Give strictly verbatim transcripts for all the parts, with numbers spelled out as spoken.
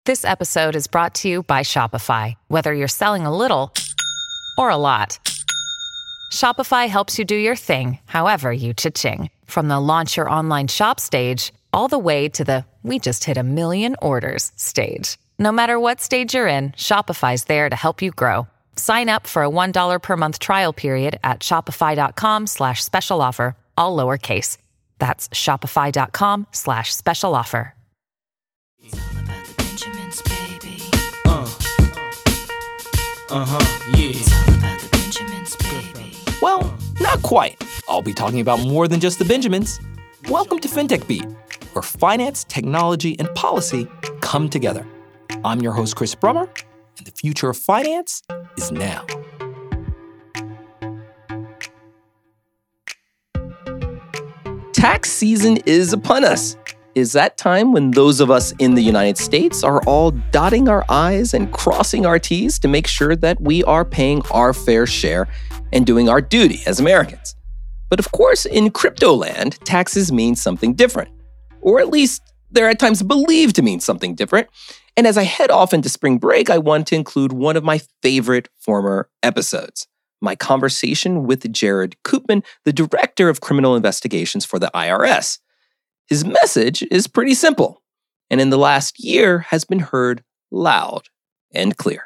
This episode is brought to you by Shopify. Whether you're selling a little or a lot, Shopify helps you do your thing, however you cha-ching. From the launch your online shop stage, all the way to the we just hit a million orders stage. No matter what stage you're in, Shopify's there to help you grow. Sign up for a one dollar per month trial period at shopify.com slash special offer, all lowercase. That's shopify.com slash special offer. Uh-huh, yeah. It's all about the Benjamins, baby. Well, not quite. I'll be talking about more than just the Benjamins. Welcome to FinTech Beat, where finance, technology, and policy come together. I'm your host, Chris Brummer, and the future of finance is now. Tax season is upon us. Is that time when those of us in the United States are all dotting our I's and crossing our T's to make sure that we are paying our fair share and doing our duty as Americans. But of course, in crypto land, taxes mean something different. Or at least they're at times believed to mean something different. And as I head off into spring break, I want to include one of my favorite former episodes. My conversation with Jared Koopman, the Director of Criminal Investigations for the I R S. His message is pretty simple, and in the last year has been heard loud and clear.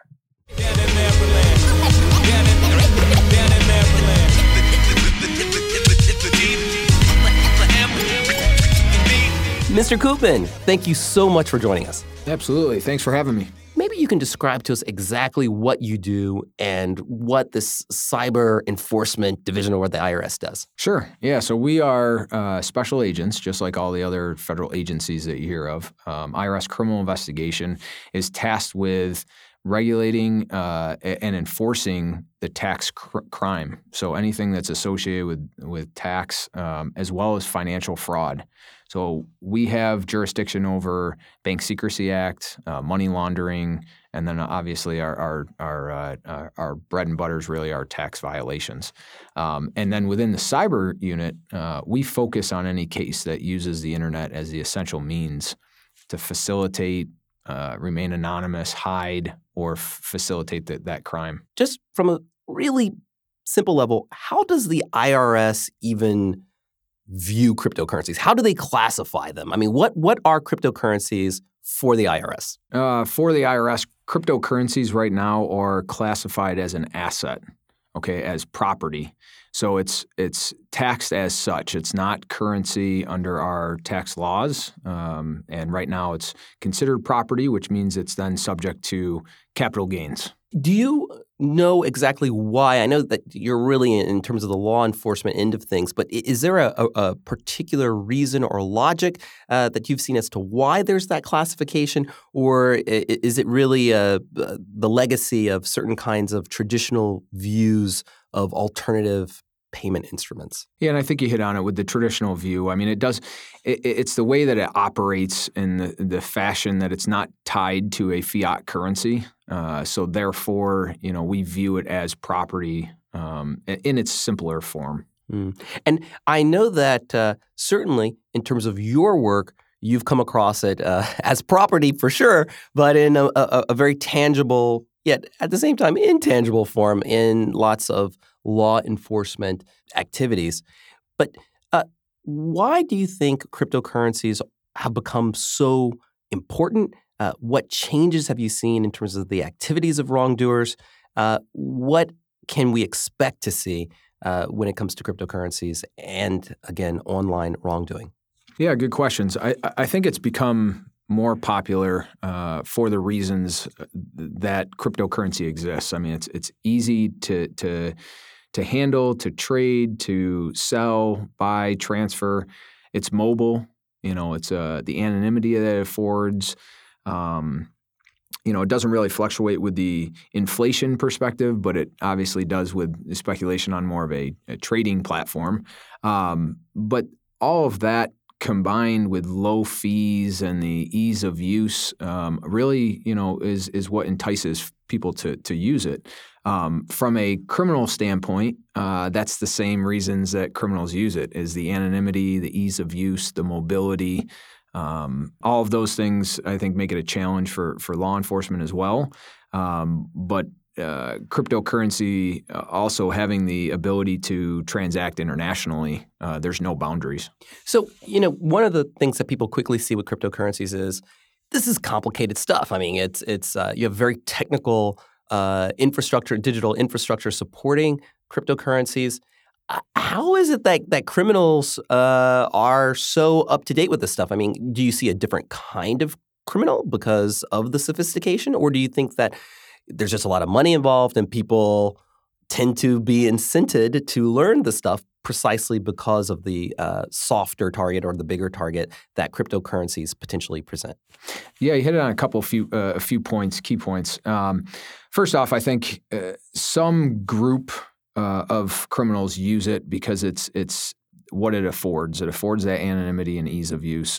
Mister Koopman, thank you so much for joining us. Absolutely. Thanks for having me. Maybe you can describe to us exactly what you do and what this cyber enforcement division or what the I R S does. Sure. Yeah. So we are uh, special agents, just like all the other federal agencies that you hear of. Um, I R S Criminal Investigation is tasked with regulating uh, and enforcing the tax cr- crime. So anything that's associated with, with tax um, as well as financial fraud. So we have jurisdiction over Bank Secrecy Act, uh, money laundering, and then obviously our our our, uh, our our bread and butter is really our tax violations. Um, and then within the cyber unit, uh, we focus on any case that uses the internet as the essential means to facilitate, uh, remain anonymous, hide, or f- facilitate the, that crime. Just from a really simple level, how does the I R S even view cryptocurrencies? How do they classify them? I mean, what what are cryptocurrencies for the I R S? Uh, for the I R S, cryptocurrencies right now are classified as an asset, okay, as property. So it's it's taxed as such. It's not currency under our tax laws. Um, and right now it's considered property, which means it's then subject to capital gains. Do you know exactly why? I know that you're really in, in terms of the law enforcement end of things, but is there a, a, a particular reason or logic uh, that you've seen as to why there's that classification, or is it really uh, the legacy of certain kinds of traditional views of alternative payment instruments? Yeah, and I think you hit on it with the traditional view. I mean, it does. It, it's the way that it operates in the, the fashion that it's not tied to a fiat currency. Uh, so therefore, you know, we view it as property um, in its simpler form. Mm. And I know that uh, certainly in terms of your work, you've come across it uh, as property for sure, but in a, a, a very tangible, yet at the same time intangible form in lots of law enforcement activities. But uh, why do you think cryptocurrencies have become so important? Uh, what changes have you seen in terms of the activities of wrongdoers? Uh, what can we expect to see uh, when it comes to cryptocurrencies and, again, online wrongdoing? Yeah, good questions. I, I think it's become more popular uh, for the reasons that cryptocurrency exists. I mean, it's it's easy to to to handle, to trade, to sell, buy, transfer. It's mobile. You know, it's uh, the anonymity that it affords. Um, you know, it doesn't really fluctuate with the inflation perspective, but it obviously does with the speculation on more of a, a trading platform. Um, but all of that combined with low fees and the ease of use, um, really, you know, is is what entices people to to use it. Um, from a criminal standpoint, uh, that's the same reasons that criminals use it: is the anonymity, the ease of use, the mobility. Um, all of those things, I think, make it a challenge for for law enforcement as well. Um, but uh, cryptocurrency uh, also having the ability to transact internationally, uh, there's no boundaries. So, you know, one of the things that people quickly see with cryptocurrencies is this is complicated stuff. I mean, it's it's uh, you have very technical uh, infrastructure, digital infrastructure supporting cryptocurrencies. Uh, how is it that that criminals uh, are so up to date with this stuff? I mean, do you see a different kind of criminal because of the sophistication, or do you think that there's just a lot of money involved and people tend to be incented to learn the stuff precisely because of the uh, softer target or the bigger target that cryptocurrencies potentially present? Yeah, you hit it on a couple few uh, a few points, key points. Um, first off, I think uh, some group uh, of criminals use it because it's it's what it affords. It affords that anonymity and ease of use,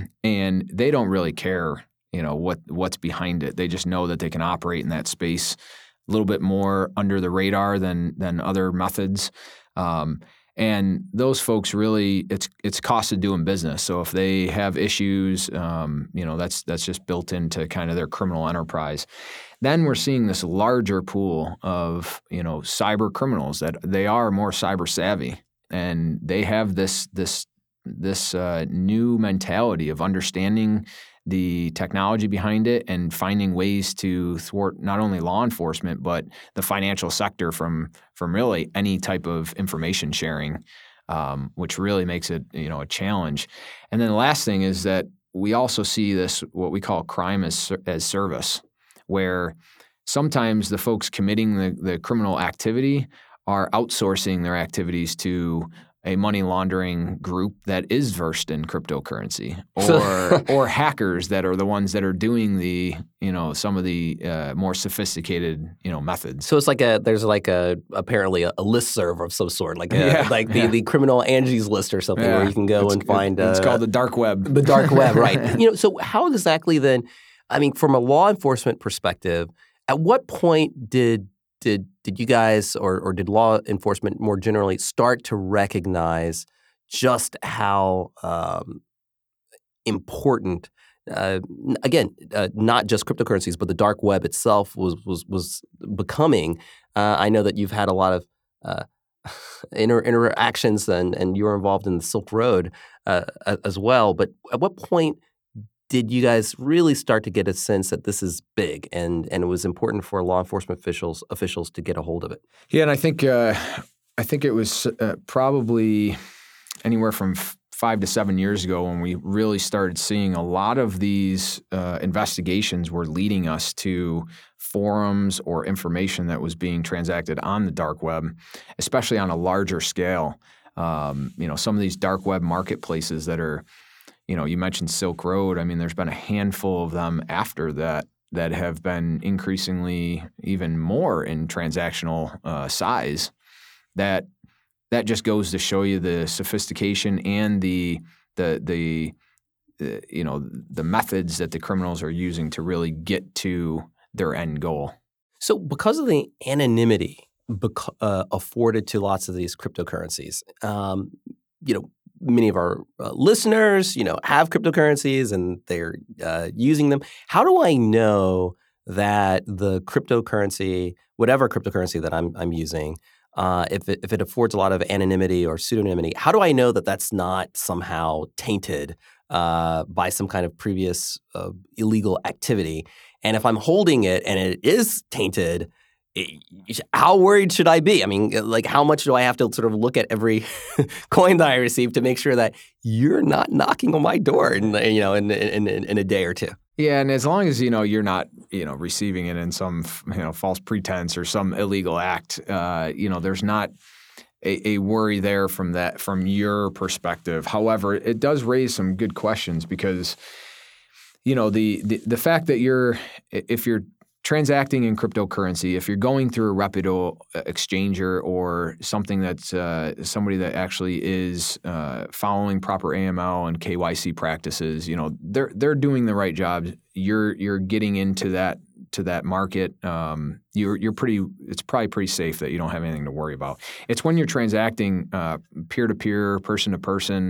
and they don't really care, you know, what what's behind it. They just know that they can operate in that space a little bit more under the radar than than other methods. Um, And those folks really, it's it's cost of doing business. So if they have issues, um, you know, that's that's just built into kind of their criminal enterprise. Then we're seeing this larger pool of, you know, cyber criminals that they are more cyber savvy, and they have this this this uh, new mentality of understanding the technology behind it and finding ways to thwart not only law enforcement but the financial sector from from really any type of information sharing, um, which really makes it, you know, a challenge. And then the last thing is that we also see this what we call crime as as service, where sometimes the folks committing the, the criminal activity are outsourcing their activities to a money laundering group that is versed in cryptocurrency, or or hackers that are the ones that are doing the, you know, some of the uh, more sophisticated, you know, methods. So it's like a there's like a apparently a, a listserv of some sort, like a, yeah, like the, yeah. the criminal Angie's List or something, yeah. where you can go it's, and find. It's uh, called the dark web. The dark web, right? You know, so how exactly then? I mean, from a law enforcement perspective, at what point did Did did you guys or or did law enforcement more generally start to recognize just how um, important, uh, again, uh, not just cryptocurrencies, but the dark web itself was was was becoming? Uh, I know that you've had a lot of uh, inter- interactions and and you were involved in the Silk Road uh, as well. But at what point did you guys really start to get a sense that this is big and and it was important for law enforcement officials officials to get a hold of it? Yeah, and I think uh, I think it was uh, probably anywhere from f- five to seven years ago when we really started seeing a lot of these uh, investigations were leading us to forums or information that was being transacted on the dark web, especially on a larger scale. Um, you know, some of these dark web marketplaces that are, you know, you mentioned Silk Road. I mean, there's been a handful of them after that that have been increasingly even more in transactional uh, size. That that just goes to show you the sophistication and the the the, the you know the methods that the criminals are using to really get to their end goal. So, because of the anonymity bec- uh, afforded to lots of these cryptocurrencies, um, you know. Many of our uh, listeners, you know, have cryptocurrencies and they're uh, using them. How do I know that the cryptocurrency, whatever cryptocurrency that I'm I'm using, uh, if it, if it affords a lot of anonymity or pseudonymity, how do I know that that's not somehow tainted uh, by some kind of previous uh, illegal activity? And if I'm holding it and it is tainted, how worried should I be? I mean, like, how much do I have to sort of look at every coin that I receive to make sure that you're not knocking on my door in, you know, in, in, in, in a day or two? Yeah, and as long as, you know, you're not, you know, receiving it in some, you know, false pretense or some illegal act, uh, you know, there's not a, a worry there from that, from your perspective. However, it does raise some good questions because, you know, the the, the fact that you're, if you're transacting in cryptocurrency, if you're going through a reputable exchanger or something that's uh, somebody that actually is uh, following proper A M L and K Y C practices, you know, they're they're doing the right job. You're you're getting into that to that market. Um, you're you're pretty. It's probably pretty safe that you don't have anything to worry about. It's when you're transacting uh, peer to peer, person to person.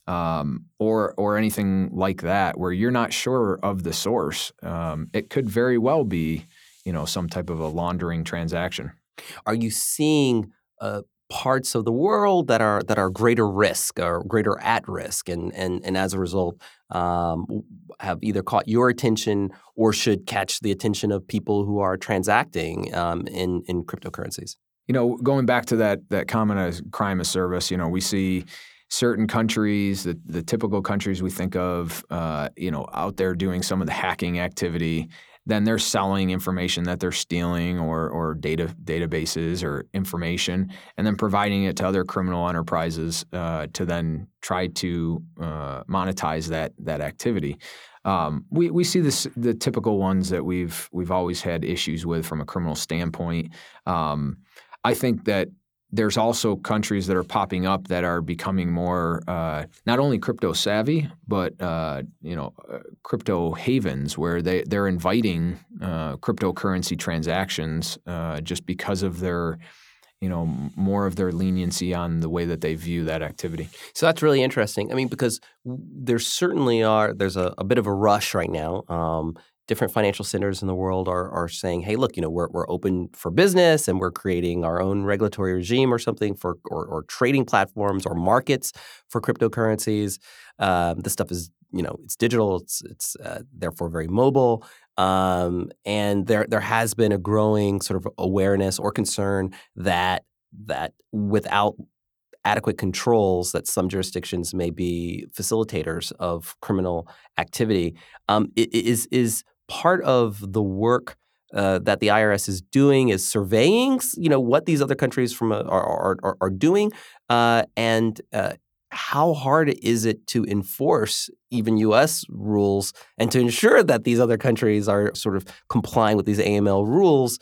um, or or anything like that, where you're not sure of the source. Um, it could very well be, you know, some type of a laundering transaction. Are you seeing uh, parts of the world that are that are greater risk or greater at risk, and and and as a result, um, have either caught your attention or should catch the attention of people who are transacting um, in in cryptocurrencies? You know, going back to that that comment as crime as service, you know, we see certain countries, the, the typical countries we think of, uh, you know, out there doing some of the hacking activity. Then they're selling information that they're stealing, or or data databases or information, and then providing it to other criminal enterprises uh, to then try to uh, monetize that that activity. Um, we we see this the typical ones that we've we've always had issues with from a criminal standpoint. Um, I think that there's also countries that are popping up that are becoming more uh, not only crypto savvy, but uh, you know, uh, crypto havens, where they they're inviting uh, cryptocurrency transactions uh, just because of their, you know, more of their leniency on the way that they view that activity. So that's really interesting. I mean, because there certainly are there's a, a bit of a rush right now. Um, Different financial centers in the world are are saying, "Hey, look, you know, we're we're open for business, and we're creating our own regulatory regime or something for or, or trading platforms or markets for cryptocurrencies." Um, this stuff is, you know, it's digital. It's it's uh, therefore very mobile, um, and there there has been a growing sort of awareness or concern that that without adequate controls, that some jurisdictions may be facilitators of criminal activity. Um, is is part of the work uh, that the I R S is doing is surveying, you know, what these other countries from a, are, are are doing, uh, and uh, how hard is it to enforce even U S rules and to ensure that these other countries are sort of complying with these A M L rules,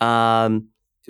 um,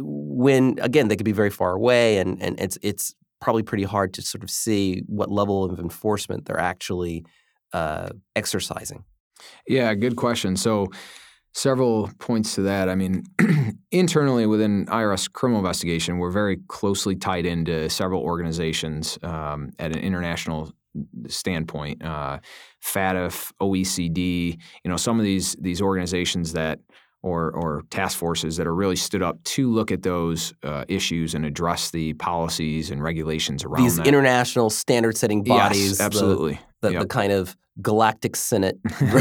when again they could be very far away, and and it's it's probably pretty hard to sort of see what level of enforcement they're actually uh, exercising. Yeah, good question. So several points to that. I mean, internally within I R S criminal investigation, we're very closely tied into several organizations um, at an international standpoint. Uh, F A T F, O E C D, you know, some of these these organizations that or or task forces that are really stood up to look at those uh, issues and address the policies and regulations around these that. international standard-setting bodies. Yes, absolutely. The, the, yep. the kind of galactic senate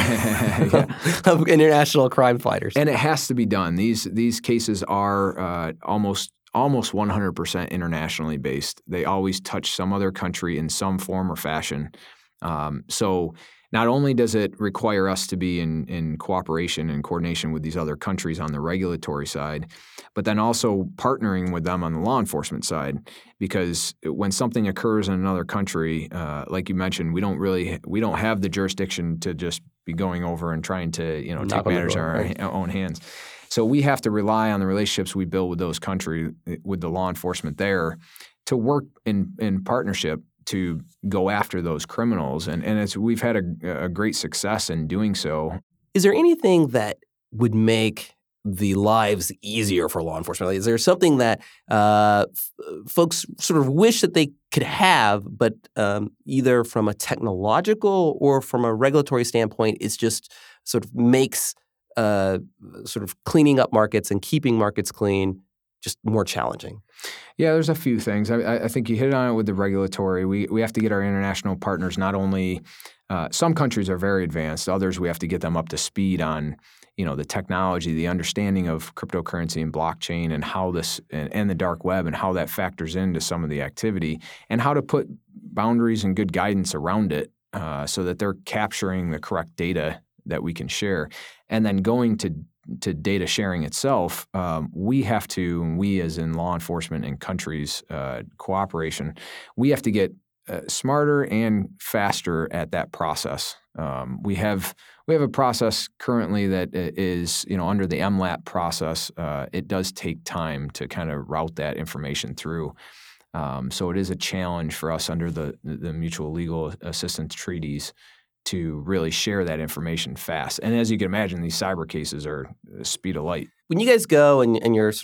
of international crime fighters. And it has to be done. These these cases are uh, almost almost one hundred percent internationally based. They always touch some other country in some form or fashion. Um, so not only does it require us to be in, in cooperation and coordination with these other countries on the regulatory side, but then also partnering with them on the law enforcement side, because when something occurs in another country, uh, like you mentioned, we don't really we don't have the jurisdiction to just be going over and trying to you know Knock take matters in our right. own hands. So we have to rely on the relationships we build with those countries, with the law enforcement there, to work in in partnership to go after those criminals. And and it's we've had a, a great success in doing so. Is there anything that would make the lives easier for law enforcement? Like, is there something that uh, f- folks sort of wish that they could have, but um, either from a technological or from a regulatory standpoint, it's just sort of makes uh, sort of cleaning up markets and keeping markets clean just more challenging? Yeah, there's a few things. I, I think you hit on it with the regulatory. We we have to get our international partners not only uh, some countries are very advanced, others we have to get them up to speed on, you know, the technology, the understanding of cryptocurrency and blockchain and how this and, and the dark web and how that factors into some of the activity and how to put boundaries and good guidance around it uh, so that they're capturing the correct data that we can share. And then going to to data sharing itself, um, we have to, we as in law enforcement and countries uh, cooperation, we have to get uh, smarter and faster at that process. Um, we have we have a process currently that is, you know, under the M LAP process. Uh, it does take time to kind of route that information through. Um, so it is a challenge for us under the the mutual legal assistance treaties to really share that information fast. And as you can imagine, these cyber cases are the speed of light. When you guys go and, and you're sort of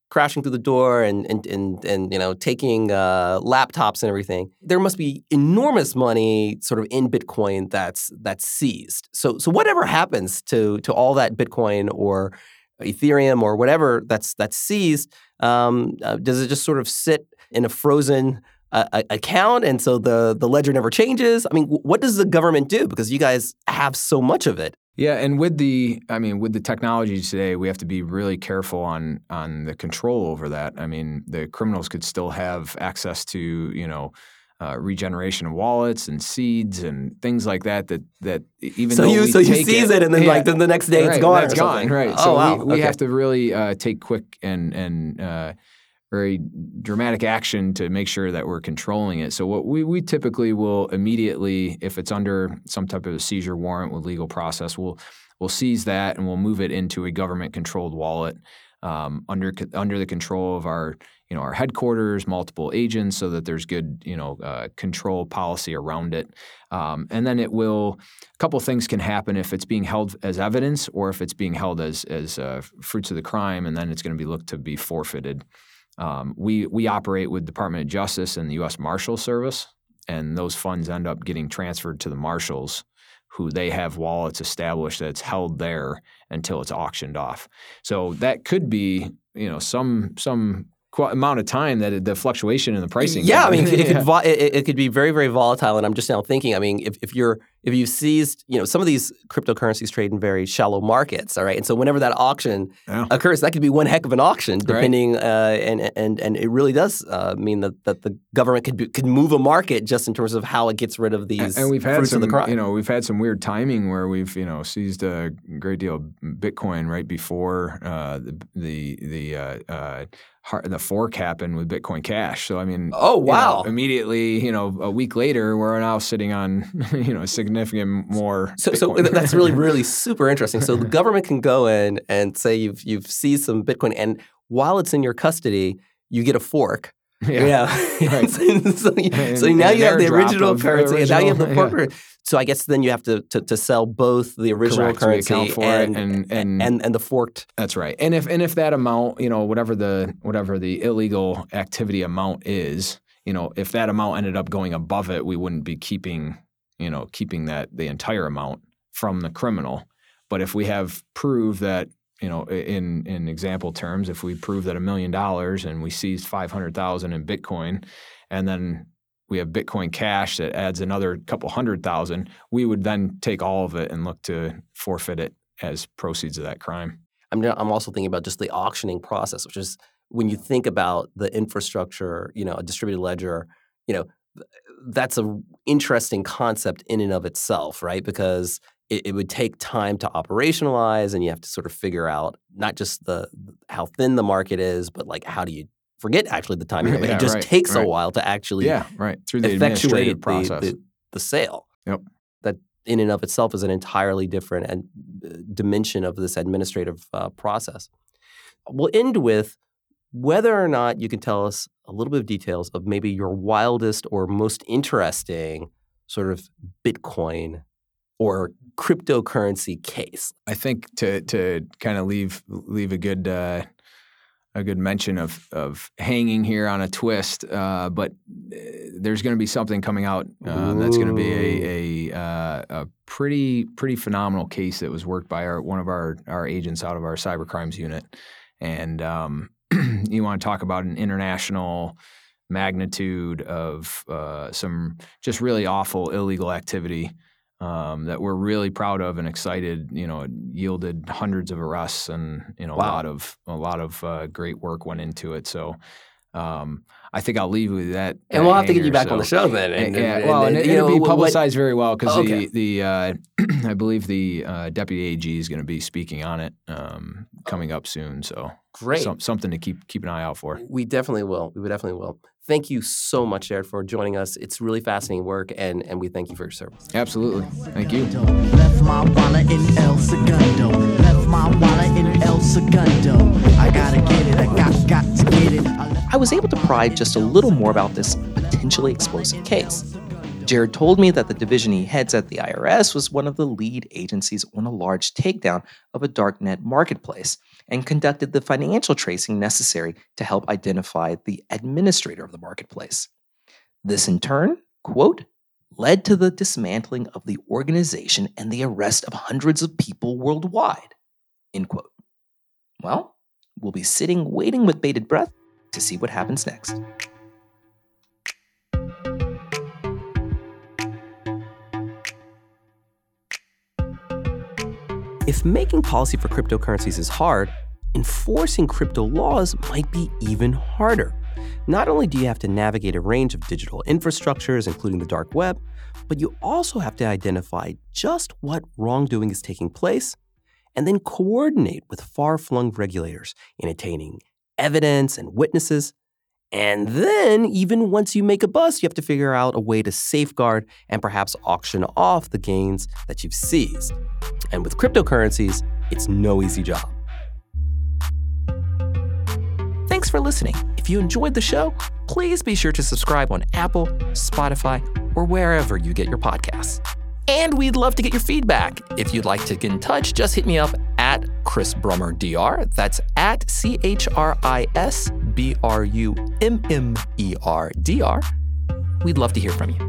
crashing through the door and and and, and you know taking uh, laptops and everything, there must be enormous money sort of in Bitcoin that's that's seized. So so whatever happens to to all that Bitcoin or Ethereum or whatever that's that's seized, um, uh, does it just sort of sit in a frozen uh, account, and so the the ledger never changes? I mean, w- what does the government do? Because you guys have so much of it. Yeah, and with the, I mean, with the technology today, we have to be really careful on on the control over that. I mean, the criminals could still have access to, you know, uh, regeneration of wallets and seeds and things like that. That that even so though you we so you take seize it, it, and then yeah, like then the next day right, it's gone. It's or gone, something. right? Oh So wow, we, we okay. have to really uh, take quick and and. Uh, very dramatic action to make sure that we're controlling it. So what we, we typically will immediately, if it's under some type of a seizure warrant with legal process, we'll we'll seize that and we'll move it into a government-controlled wallet um, under under the control of our you know our headquarters, multiple agents, so that there's good you know uh, control policy around it. Um, and then it will a couple things can happen if it's being held as evidence or if it's being held as as uh, fruits of the crime, and then it's going to be looked to be forfeited. Um, we we operate with Department of Justice and the U S Marshal Service, and those funds end up getting transferred to the marshals, who they have wallets established that's held there until it's auctioned off. So that could be, you know, some some qu- amount of time that it, the fluctuation in the pricing. Yeah, can, I mean, it, yeah. could vo- it, it could be very, very volatile. And I'm just now thinking, I mean, if, if you're if you've seized, you know, some of these cryptocurrencies trade in very shallow markets, all right? And so whenever that auction Yeah. occurs, that could be one heck of an auction, depending, right. uh, and and and it really does uh, mean that, that the government could be, could move a market just in terms of how it gets rid of these and we've had fruits some, of the crime. You know, we've had some weird timing where we've you know seized a great deal of Bitcoin right before uh, the the the uh, uh, the fork happened with Bitcoin Cash. So I mean, oh wow! You know, immediately, you know, a week later, we're now sitting on you know significant more. So, so that's really, really super interesting. So the government can go in and say you've you've seized some Bitcoin, and while it's in your custody, you get a fork. Yeah, yeah. Right. so, so, and, so now and you have the original of, currency, original, and now you have the fork. Yeah. So I guess then you have to to, to sell both the original Correct. currency for and, it and, and and and the forked. That's right. And if and if that amount, you know, whatever the whatever the illegal activity amount is, you know, if that amount ended up going above it, we wouldn't be keeping, you know, keeping that the entire amount from the criminal. But if we have proof that, you know, in in example terms, if we prove that a million dollars and we seized five hundred thousand in Bitcoin, and then we have Bitcoin Cash that adds another couple hundred thousand, we would then take all of it and look to forfeit it as proceeds of that crime. I'm I'm also thinking about just the auctioning process, which is when you think about the infrastructure, you know, a distributed ledger, you know, that's a interesting concept in and of itself, right? Because it, it would take time to operationalize, and you have to sort of figure out not just the how thin the market is, but like how do you forget actually the timing of it. Yeah, it just right, takes right. a while to actually yeah, right. Through the effectuate administrative process. The, the, the sale. Yep. That in and of itself is an entirely different and, uh, dimension of this administrative uh, process. We'll end with whether or not you can tell us a little bit of details of maybe your wildest or most interesting sort of Bitcoin or cryptocurrency case. I think to to kind of leave leave a good uh, a good mention of of hanging here on a twist, uh, but there's going to be something coming out uh, that's going to be a a, uh, a pretty pretty phenomenal case that was worked by our one of our our agents out of our cyber crimes unit, and um, you want to talk about an international magnitude of uh, some just really awful illegal activity. Um, that we're really proud of and excited. You know, it yielded hundreds of arrests, and you know wow. a lot of a lot of uh, great work went into it. So, um, I think I'll leave with that. And we'll have hanger, to get you back so. on the show then. And, yeah, and, well, and, and, and it'll you be know, publicized what, very well because oh, okay. the the uh, I believe the uh, deputy A G is going to be speaking on it um, coming up soon. So, great, some, something to keep keep an eye out for. We definitely will. We definitely will. Thank you so much, Jared, for joining us. It's really fascinating work, and, and we thank you for your service. Absolutely. Thank you. Left my wallet in El Segundo. Left my wallet in El Segundo. I gotta get it. I got, got to get it. I was able to pry just a little more about this potentially explosive case. Jared told me that the division he heads at the I R S was one of the lead agencies on a large takedown of a darknet marketplace and conducted the financial tracing necessary to help identify the administrator of the marketplace. This in turn, quote, led to the dismantling of the organization and the arrest of hundreds of people worldwide, end quote. Well, we'll be sitting waiting with bated breath to see what happens next. If making policy for cryptocurrencies is hard, enforcing crypto laws might be even harder. Not only do you have to navigate a range of digital infrastructures, including the dark web, but you also have to identify just what wrongdoing is taking place and then coordinate with far-flung regulators in attaining evidence and witnesses. And then, even once you make a bust, you have to figure out a way to safeguard and perhaps auction off the gains that you've seized. And with cryptocurrencies, it's no easy job. Thanks for listening. If you enjoyed the show, please be sure to subscribe on Apple, Spotify, or wherever you get your podcasts. And we'd love to get your feedback. If you'd like to get in touch, just hit me up at Chris Brummer D R. That's at C H R I S B R U M M E R D R. We'd love to hear from you.